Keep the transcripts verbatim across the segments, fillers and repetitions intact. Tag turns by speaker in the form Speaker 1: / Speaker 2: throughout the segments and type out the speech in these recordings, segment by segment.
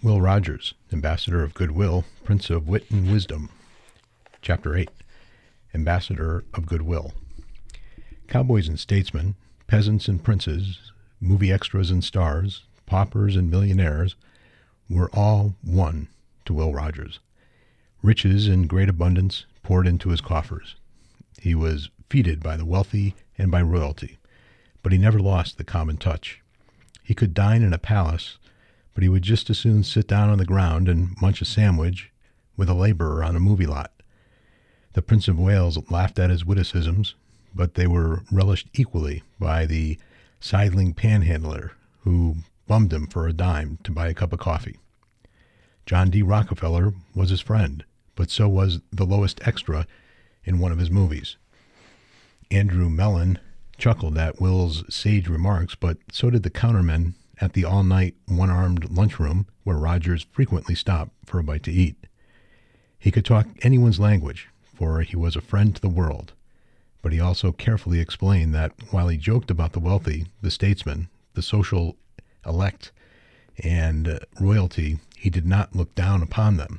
Speaker 1: Will Rogers, Ambassador of Goodwill, Prince of Wit and Wisdom. Chapter eight. Ambassador of Goodwill. Cowboys and statesmen, peasants and princes, movie extras and stars, paupers and millionaires were all one to Will Rogers. Riches in great abundance poured into his coffers. He was feted by the wealthy and by royalty, but he never lost the common touch. He could dine in a palace, but he would just as soon sit down on the ground and munch a sandwich with a laborer on a movie lot. The Prince of Wales laughed at his witticisms, but they were relished equally by the sidling panhandler who bummed him for a dime to buy a cup of coffee. John D. Rockefeller was his friend, but so was the lowest extra in one of his movies. Andrew Mellon chuckled at Will's sage remarks, but so did the counterman at the all-night, one-armed lunchroom where Rogers frequently stopped for a bite to eat. He could talk anyone's language, for he was a friend to the world, but he also carefully explained that while he joked about the wealthy, the statesmen, the social elect, and uh, royalty, he did not look down upon them.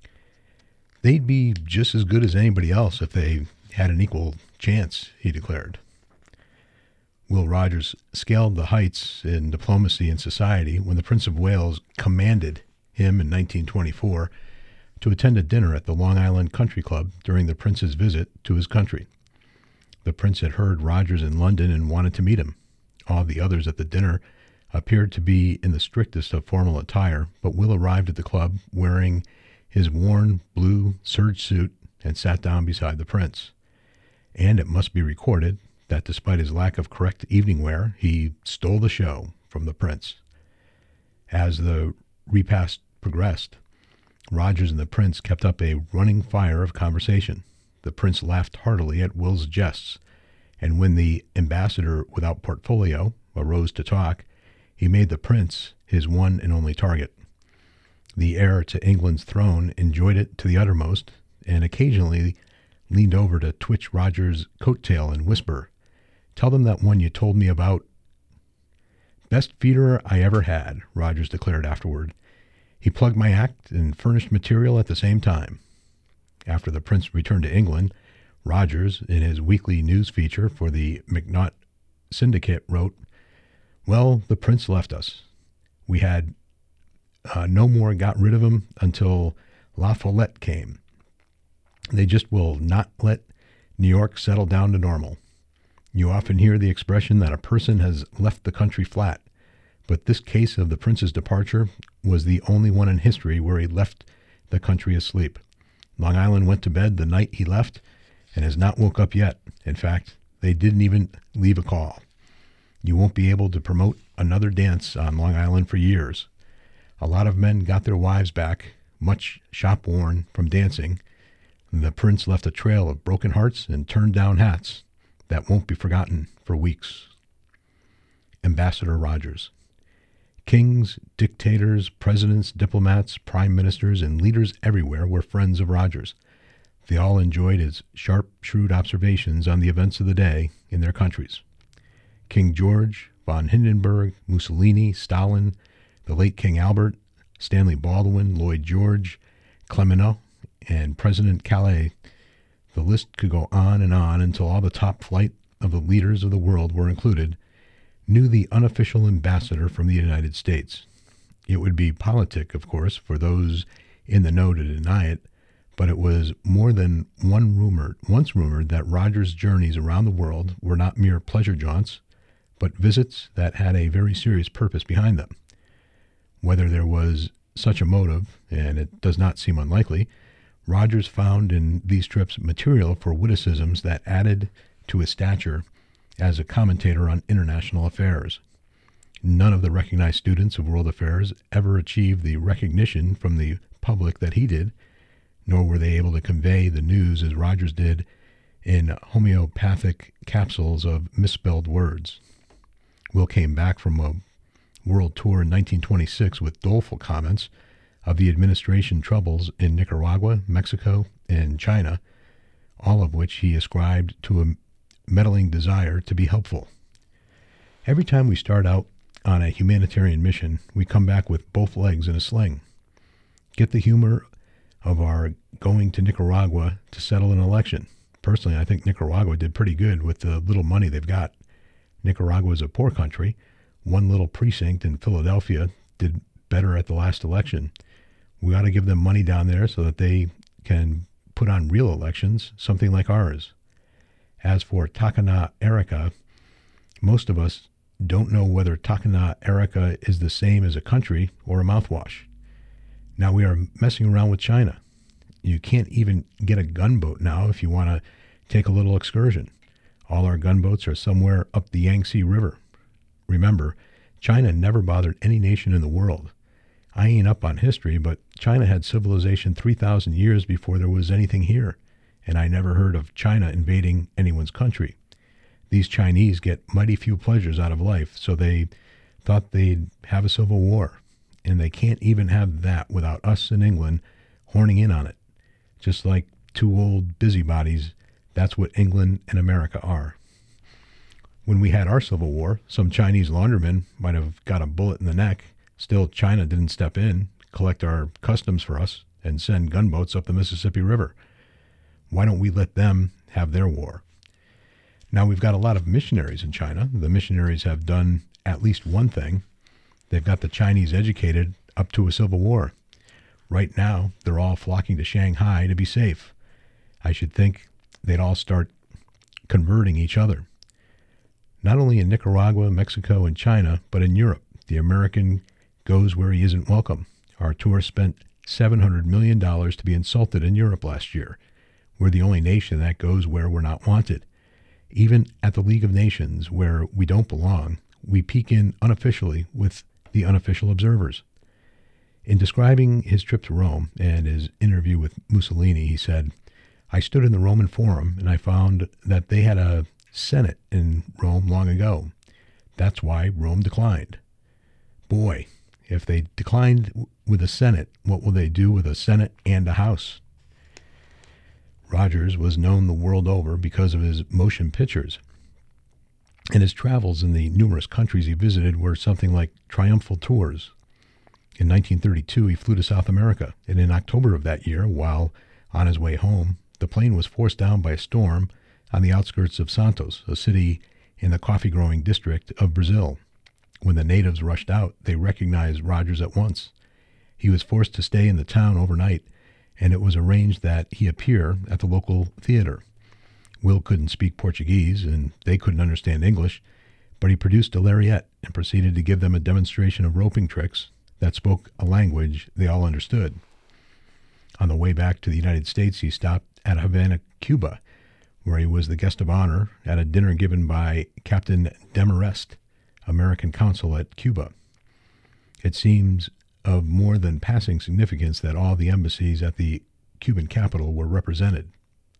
Speaker 1: They'd be just as good as anybody else if they had an equal chance, he declared. Will Rogers scaled the heights in diplomacy and society when the Prince of Wales commanded him in nineteen twenty-four to attend a dinner at the Long Island Country Club during the Prince's visit to his country. The Prince had heard Rogers in London and wanted to meet him. All the others at the dinner appeared to be in the strictest of formal attire, but Will arrived at the club wearing his worn blue serge suit and sat down beside the Prince. And it must be recorded that despite his lack of correct evening wear, he stole the show from the Prince. As the repast progressed, Rogers and the Prince kept up a running fire of conversation. The Prince laughed heartily at Will's jests, and when the ambassador without portfolio arose to talk, he made the Prince his one and only target. The heir to England's throne enjoyed it to the uttermost, and occasionally leaned over to twitch Rogers' coattail and whisper, "Tell them that one you told me about." "Best feeder I ever had," Rogers declared afterward. "He plugged my act and furnished material at the same time." After the Prince returned to England, Rogers, in his weekly news feature for the McNaught Syndicate, wrote, "Well, the Prince left us. We had uh, no more got rid of him until La Follette came. They just will not let New York settle down to normal. You often hear the expression that a person has left the country flat, but this case of the Prince's departure was the only one in history where he left the country asleep. Long Island went to bed the night he left and has not woke up yet. In fact, they didn't even leave a call. You won't be able to promote another dance on Long Island for years. A lot of men got their wives back, much shop-worn from dancing. The Prince left a trail of broken hearts and turned-down hats that won't be forgotten for weeks." Ambassador Rogers. Kings, dictators, presidents, diplomats, prime ministers, and leaders everywhere were friends of Rogers. They all enjoyed his sharp, shrewd observations on the events of the day in their countries. King George, von Hindenburg, Mussolini, Stalin, the late King Albert, Stanley Baldwin, Lloyd George, Clemenceau, and President Calais. The list could go on and on until all the top flight of the leaders of the world were included, knew the unofficial ambassador from the United States. It would be politic, of course, for those in the know to deny it, but it was more than one rumored, once rumored that Rogers' journeys around the world were not mere pleasure jaunts, but visits that had a very serious purpose behind them. Whether there was such a motive, and it does not seem unlikely, Rogers found in these trips material for witticisms that added to his stature as a commentator on international affairs. None of the recognized students of world affairs ever achieved the recognition from the public that he did, nor were they able to convey the news as Rogers did in homeopathic capsules of misspelled words. Will came back from a world tour in nineteen twenty-six with doleful comments of the administration troubles in Nicaragua, Mexico, and China, all of which he ascribed to a meddling desire to be helpful. Every time we start out on a humanitarian mission, we come back with both legs in a sling. Get the humor of our going to Nicaragua to settle an election. Personally, I think Nicaragua did pretty good with the little money they've got. Nicaragua is a poor country. One little precinct in Philadelphia did better at the last election. We ought to give them money down there so that they can put on real elections, something like ours. As for Takana Erica, most of us don't know whether Takana Erica is the same as a country or a mouthwash. Now we are messing around with China. You can't even get a gunboat now if you want to take a little excursion. All our gunboats are somewhere up the Yangtze River. Remember, China never bothered any nation in the world. I ain't up on history, but China had civilization three thousand years before there was anything here, and I never heard of China invading anyone's country. These Chinese get mighty few pleasures out of life, so they thought they'd have a civil war, and they can't even have that without us in England horning in on it. Just like two old busybodies, that's what England and America are. When we had our Civil War, some Chinese laundrymen might have got a bullet in the neck. Still, China didn't step in, collect our customs for us, and send gunboats up the Mississippi River. Why don't we let them have their war? Now, we've got a lot of missionaries in China. The missionaries have done at least one thing. They've got the Chinese educated up to a civil war. Right now, they're all flocking to Shanghai to be safe. I should think they'd all start converting each other. Not only in Nicaragua, Mexico, and China, but in Europe, the American goes where he isn't welcome. Our tour spent seven hundred million dollars to be insulted in Europe last year. We're the only nation that goes where we're not wanted. Even at the League of Nations, where we don't belong, we peek in unofficially with the unofficial observers. In describing his trip to Rome and his interview with Mussolini, he said, "I stood in the Roman Forum and I found that they had a Senate in Rome long ago. That's why Rome declined." Boy, if they declined with a Senate, what will they do with a Senate and a House? Rogers was known the world over because of his motion pictures, and his travels in the numerous countries he visited were something like triumphal tours. In nineteen thirty-two, he flew to South America, and in October of that year, while on his way home, the plane was forced down by a storm on the outskirts of Santos, a city in the coffee-growing district of Brazil. When the natives rushed out, they recognized Rogers at once. He was forced to stay in the town overnight, and it was arranged that he appear at the local theater. Will couldn't speak Portuguese, and they couldn't understand English, but he produced a lariat and proceeded to give them a demonstration of roping tricks that spoke a language they all understood. On the way back to the United States, he stopped at Havana, Cuba, where he was the guest of honor at a dinner given by Captain Demarest, American consul at Cuba. It seems of more than passing significance that all the embassies at the Cuban capital were represented.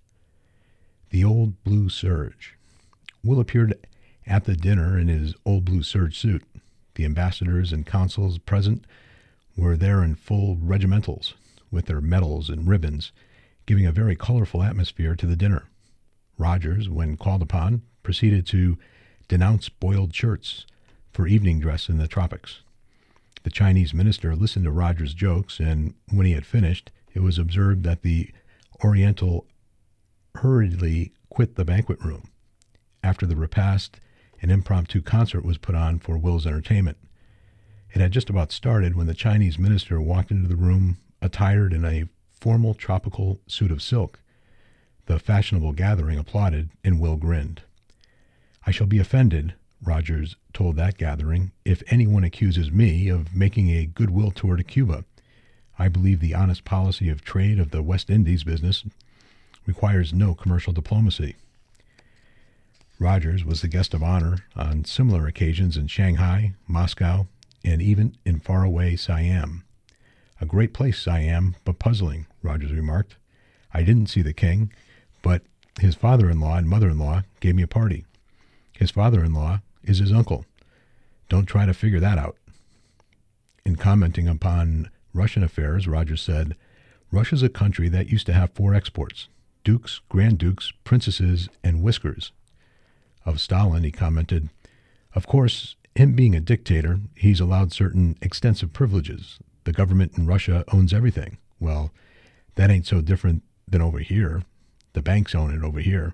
Speaker 1: The old blue serge. Will appeared at the dinner in his old blue serge suit. The ambassadors and consuls present were there in full regimentals, with their medals and ribbons, giving a very colorful atmosphere to the dinner. Rogers, when called upon, proceeded to denounce boiled shirts for evening dress in the tropics. The Chinese minister listened to Rogers' jokes, and when he had finished, it was observed that the Oriental hurriedly quit the banquet room. After the repast, an impromptu concert was put on for Will's entertainment. It had just about started when the Chinese minister walked into the room attired in a formal tropical suit of silk. The fashionable gathering applauded, and Will grinned. "I shall be offended," Rogers told that gathering, "if anyone accuses me of making a goodwill tour to Cuba. I believe the honest policy of trade of the West Indies business requires no commercial diplomacy." Rogers was the guest of honor on similar occasions in Shanghai, Moscow, and even in faraway Siam. "A great place, Siam, but puzzling," Rogers remarked. "I didn't see the king, but his father-in-law and mother-in-law gave me a party. His father-in-law is his uncle. Don't try to figure that out." In commenting upon Russian affairs, Rogers said, "Russia's a country that used to have four exports: dukes, grand dukes, princesses, and whiskers." Of Stalin, he commented, "Of course, him being a dictator, he's allowed certain extensive privileges. The government in Russia owns everything. Well, that ain't so different than over here. The banks own it over here.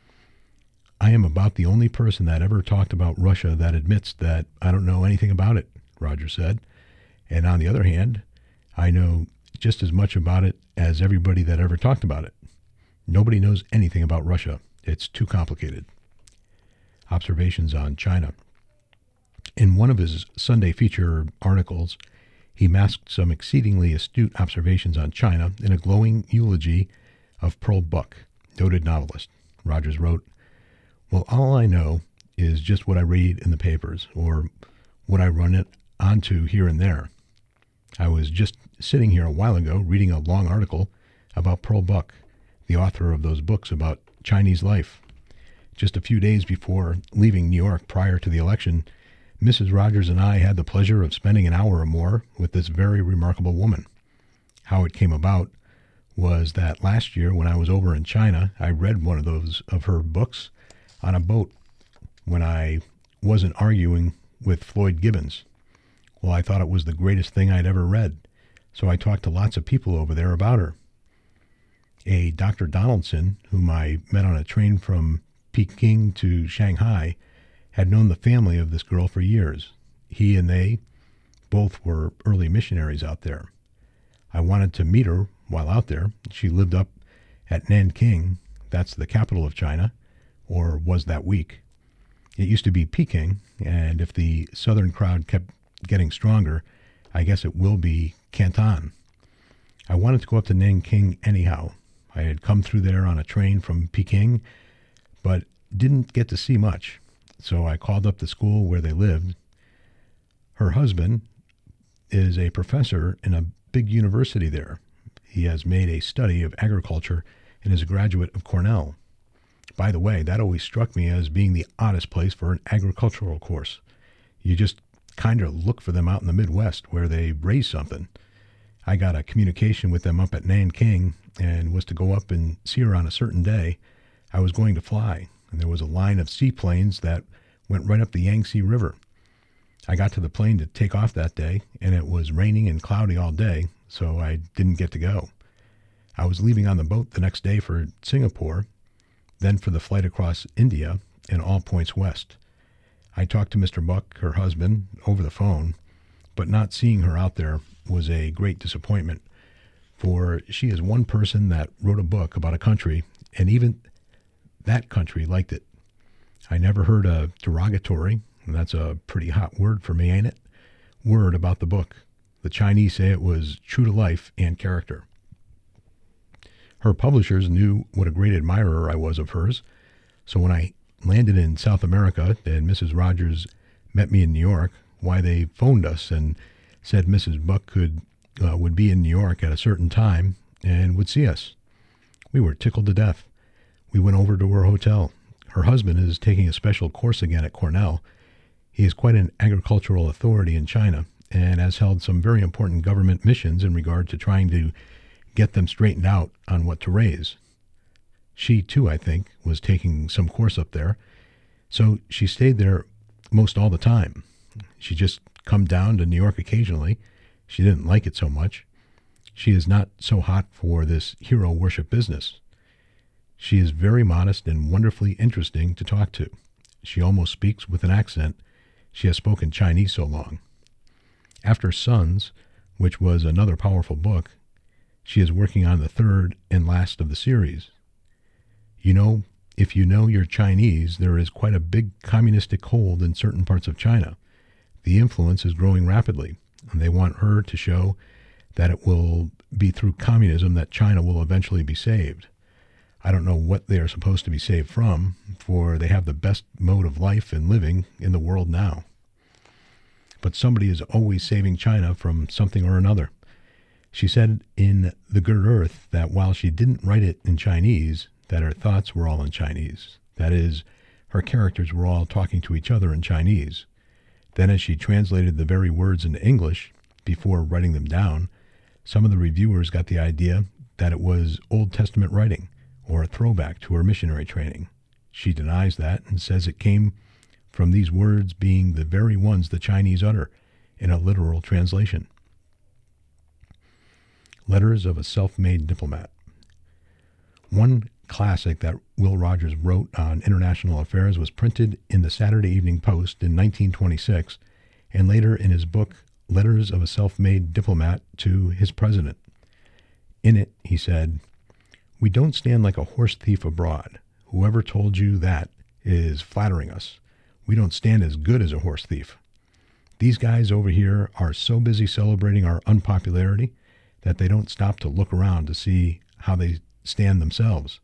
Speaker 1: I am about the only person that ever talked about Russia that admits that I don't know anything about it, Rogers said. And on the other hand, I know just as much about it as everybody that ever talked about it. Nobody knows anything about Russia. It's too complicated. Observations on China. In one of his Sunday feature articles, he masked some exceedingly astute observations on China in a glowing eulogy of Pearl Buck, noted novelist. Rogers wrote, "Well, all I know is just what I read in the papers, or what I run it onto here and there. I was just sitting here a while ago reading a long article about Pearl Buck, the author of those books about Chinese life. Just a few days before leaving New York prior to the election, Missus Rogers and I had the pleasure of spending an hour or more with this very remarkable woman. How it came about was that last year when I was over in China, I read one of those of her books on a boat when I wasn't arguing with Floyd Gibbons. Well, I thought it was the greatest thing I'd ever read, so I talked to lots of people over there about her. A Doctor Donaldson, whom I met on a train from Peking to Shanghai, had known the family of this girl for years. He and they both were early missionaries out there. I wanted to meet her while out there. She lived up at Nanking, that's the capital of China, or was that week. It used to be Peking, and if the southern crowd kept getting stronger, I guess it will be Canton. I wanted to go up to Nanking anyhow. I had come through there on a train from Peking, but didn't get to see much, so I called up the school where they lived. Her husband is a professor in a big university there. He has made a study of agriculture and is a graduate of Cornell. By the way, that always struck me as being the oddest place for an agricultural course. You just kind of look for them out in the Midwest where they raise something. I got a communication with them up at Nanking and was to go up and see her on a certain day. I was going to fly, and there was a line of seaplanes that went right up the Yangtze River. I got to the plane to take off that day, and it was raining and cloudy all day, so I didn't get to go. I was leaving on the boat the next day for Singapore, then for the flight across India and all points west. I talked to Mister Buck, her husband, over the phone, but not seeing her out there was a great disappointment, for she is one person that wrote a book about a country, and even that country liked it. I never heard a derogatory, and that's a pretty hot word for me, ain't it, word about the book. The Chinese say it was true to life and character. Her publishers knew what a great admirer I was of hers, so when I landed in South America and Missus Rogers met me in New York, why, they phoned us and said Missus Buck could uh, would be in New York at a certain time and would see us. We were tickled to death. We went over to her hotel. Her husband is taking a special course again at Cornell. He is quite an agricultural authority in China and has held some very important government missions in regard to trying to get them straightened out on what to raise. She, too, I think, was taking some course up there, so she stayed there most all the time. She just come down to New York occasionally. She didn't like it so much. She is not so hot for this hero worship business. She is very modest and wonderfully interesting to talk to. She almost speaks with an accent. She has spoken Chinese so long. After Sons, which was another powerful book, she is working on the third and last of the series. You know, if you know your Chinese, there is quite a big communistic hold in certain parts of China. The influence is growing rapidly, and they want her to show that it will be through communism that China will eventually be saved. I don't know what they are supposed to be saved from, for they have the best mode of life and living in the world now. But somebody is always saving China from something or another. She said in The Good Earth that while she didn't write it in Chinese, that her thoughts were all in Chinese. That is, her characters were all talking to each other in Chinese. Then as she translated the very words into English, before writing them down, some of the reviewers got the idea that it was Old Testament writing, or a throwback to her missionary training. She denies that and says it came from these words being the very ones the Chinese utter in a literal translation. Letters of a Self-Made Diplomat. One classic that Will Rogers wrote on international affairs was printed in the Saturday Evening Post in nineteen twenty-six and later in his book Letters of a Self-Made Diplomat to his President. In it, he said, "We don't stand like a horse thief abroad. Whoever told you that is flattering us. We don't stand as good as a horse thief. These guys over here are so busy celebrating our unpopularity that they don't stop to look around to see how they stand themselves.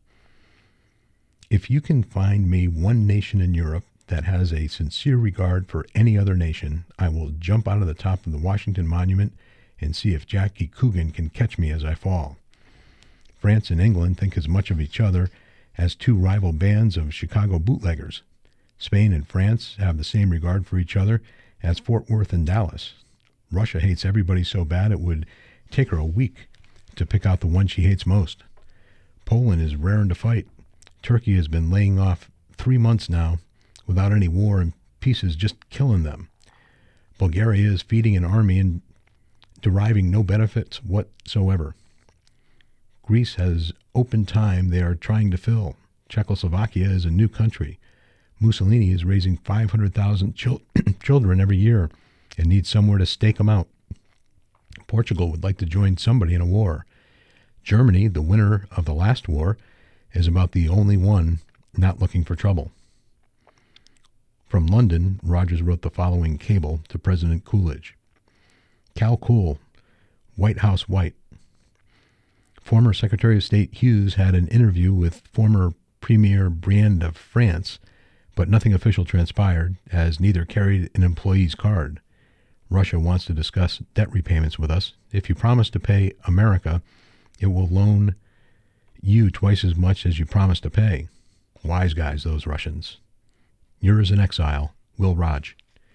Speaker 1: If you can find me one nation in Europe that has a sincere regard for any other nation, I will jump out of the top of the Washington Monument and see if Jackie Coogan can catch me as I fall. France and England think as much of each other as two rival bands of Chicago bootleggers. Spain and France have the same regard for each other as Fort Worth and Dallas. Russia hates everybody so bad it would take her a week to pick out the one she hates most. Poland is raring to fight. Turkey has been laying off three months now without any war, and peace is just killing them. Bulgaria is feeding an army and deriving no benefits whatsoever. Greece has open time they are trying to fill. Czechoslovakia is a new country. Mussolini is raising five hundred thousand chil- children every year and needs somewhere to stake them out. Portugal would like to join somebody in a war. Germany, the winner of the last war, is about the only one not looking for trouble." From London, Rogers wrote the following cable to President Coolidge. Cal Cool, White House White. Former Secretary of State Hughes had an interview with former Premier Briand of France, but nothing official transpired, as neither carried an employee's card. Russia wants to discuss debt repayments with us. If you promise to pay America, it will loan you twice as much as you promised to pay. Wise guys, those Russians. Yours in exile, Will Rog.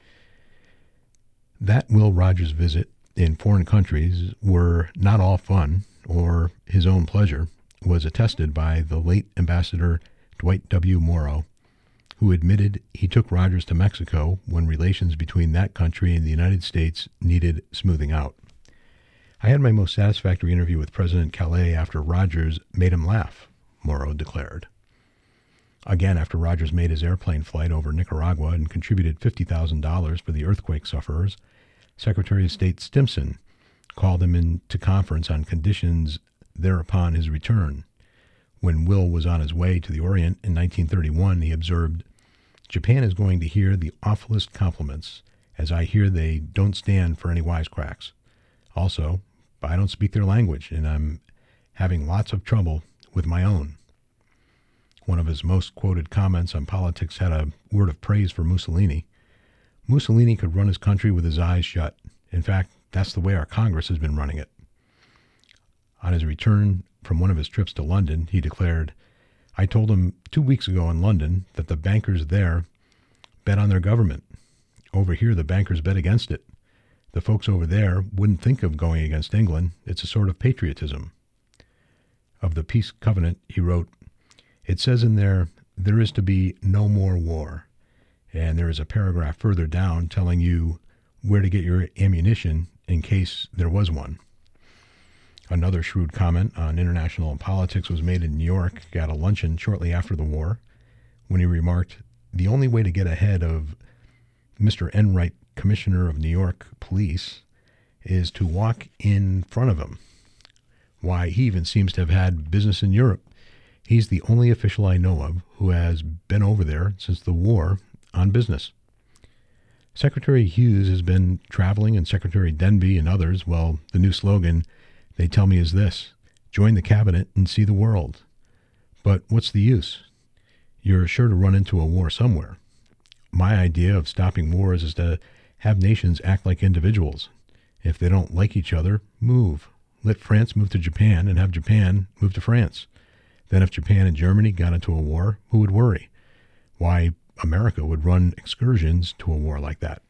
Speaker 1: That Will Rogers visit in foreign countries were not all fun or his own pleasure was attested by the late Ambassador Dwight W. Morrow, who admitted he took Rogers to Mexico when relations between that country and the United States needed smoothing out. "I had my most satisfactory interview with President Calais after Rogers made him laugh," Morrow declared. Again, after Rogers made his airplane flight over Nicaragua and contributed fifty thousand dollars for the earthquake sufferers, Secretary of State Stimson called him into conference on conditions thereupon his return. When Will was on his way to the Orient in nineteen thirty-one, he observed, "Japan is going to hear the awfulest compliments, as I hear they don't stand for any wisecracks. Also, I don't speak their language, and I'm having lots of trouble with my own." One of his most quoted comments on politics had a word of praise for Mussolini. Mussolini could run his country with his eyes shut. In fact, that's the way our Congress has been running it. On his return from one of his trips to London, he declared, "I told him two weeks ago in London that the bankers there bet on their government. Over here, the bankers bet against it. The folks over there wouldn't think of going against England. It's a sort of patriotism." Of the peace covenant, he wrote, "It says in there, there is to be no more war." And there is a paragraph further down telling you where to get your ammunition in case there was one. Another shrewd comment on international politics was made in New York at a luncheon shortly after the war, when he remarked, "The only way to get ahead of Mister Enright, Commissioner of New York Police, is to walk in front of him. Why, he even seems to have had business in Europe. He's the only official I know of who has been over there since the war on business." Secretary Hughes has been traveling, and Secretary Denby and others. Well, the new slogan, they tell me, is this: join the cabinet and see the world. But what's the use? You're sure to run into a war somewhere. My idea of stopping wars is to have nations act like individuals. If they don't like each other, move. Let France move to Japan and have Japan move to France. Then if Japan and Germany got into a war, who would worry? Why, America would run excursions to a war like that.